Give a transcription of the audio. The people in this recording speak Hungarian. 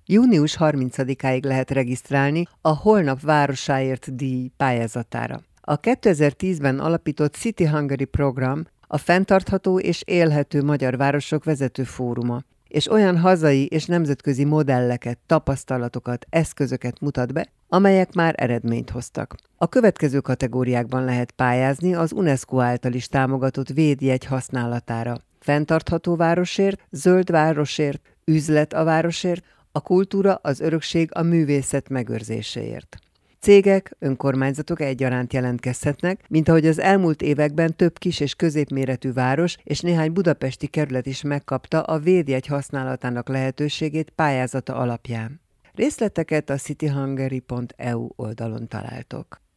Június 30-áig lehet regisztrálni a Holnap városáért díj pályázatára. A 2010-ben alapított City Hungary program a fenntartható és élhető magyar városok vezető fóruma, és olyan hazai és nemzetközi modelleket, tapasztalatokat, eszközöket mutat be, amelyek már eredményt hoztak. A következő kategóriákban lehet pályázni az UNESCO által is támogatott védjegy használatára: fenntartható városért, zöld városért, üzlet a városért, a kultúra, az örökség, a művészet megőrzéséért. Cégek, önkormányzatok egyaránt jelentkezhetnek, mint ahogy az elmúlt években több kis és középméretű város és néhány budapesti kerület is megkapta a védjegy használatának lehetőségét pályázata alapján. Részleteket a cityhungary.eu oldalon találtok.